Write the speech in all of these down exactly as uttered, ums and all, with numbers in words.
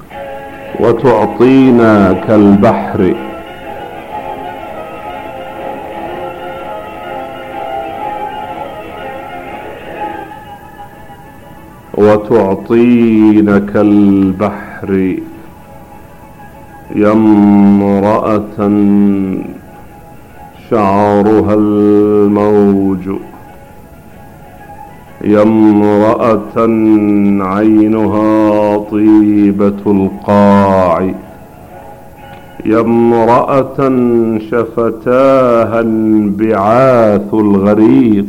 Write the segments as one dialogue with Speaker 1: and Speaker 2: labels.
Speaker 1: وتعطينا كالبحر وتعطينا كالبحر يا امرأة شعرها الموج، يا امرأة عينها طيبة القاع، يا امرأة شفتاها انبعاث الغريق،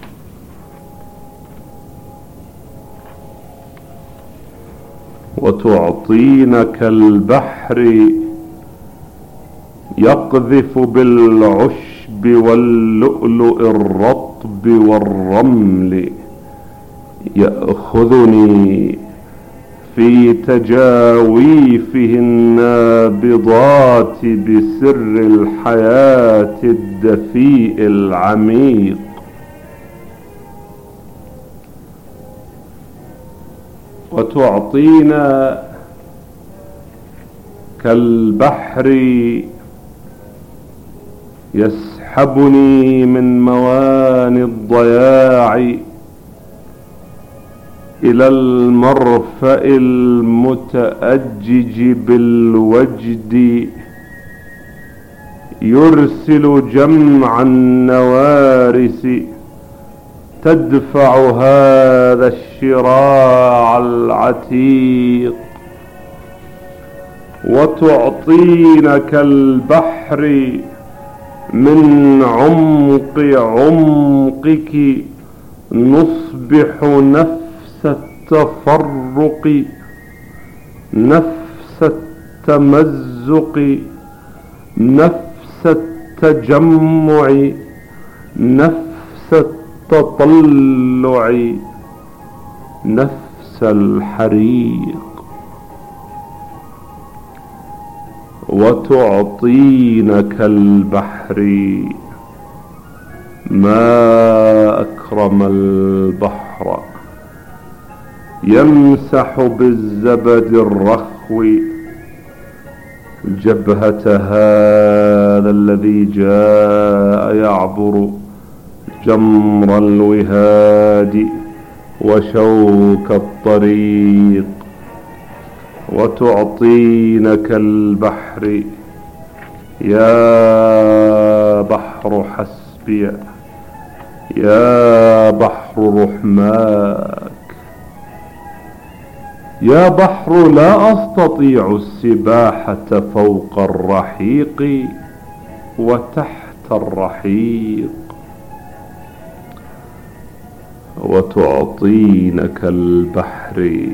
Speaker 1: وتعطينا كالبحر يقذف بالعشب واللؤلؤ الرطب والرمل، يأخذني في تجاويفه النابضات بسر الحياة الدفيء العميق. وتعطينا كالبحر يسحبني من مواني الضياع إلى المرفأ المتأجج بالوجد، يرسل جمع النوارس تدفع هذا الشراع العتيق. وتعطينا كالبحر من عمق عمقك نصبح نفس التفرق، نفس التمزق، نفس التجمع، نفس التطلع، نفس الحريق. وتعطينا كالبحر ما أكرم البحر يمسح بالزبد الرخو جبهة هذا الذي جاء يعبر جمر الوهاد وشوك الطريق. وتعطينا كالبحر يا بحر حسبي، يا بحر رحماك، يا بحر لا أستطيع السباحة فوق الرحيق وتحت الرحيق. وتعطينا كالبحر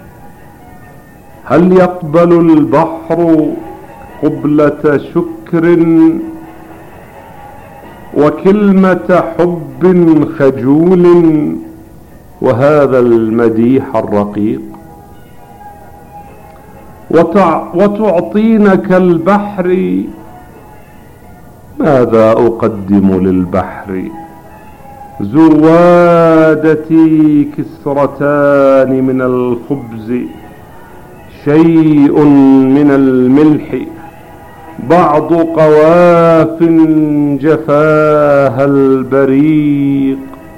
Speaker 1: هل يقبل البحر قبلة شكر وكلمة حب خجول وهذا المديح الرقيق؟ وتع... وتعطينا كالبحر ماذا أقدم للبحر؟ زوادتي كسرتان من الخبز، شيء من الملح، بعض قواف جفاها البريق.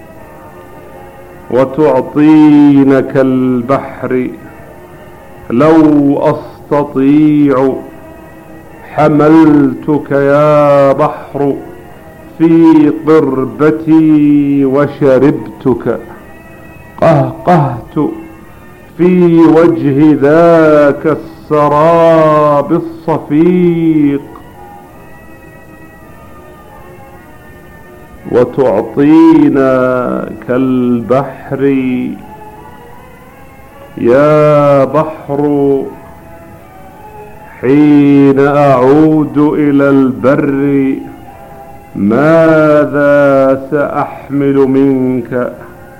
Speaker 1: وتعطينا كالبحر لو أستطيع حملتك يا بحر في قربتي وشربتك، قهقهت في وجه ذاك السراب الصفيق. وتعطينا كالبحر يا بحر حين أعود إلى البر ماذا سأحمل منك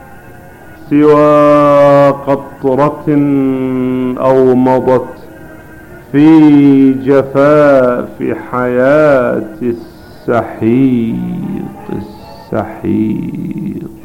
Speaker 1: سوى قطرة أو مضت في جفاف حياة السحيق السحيق.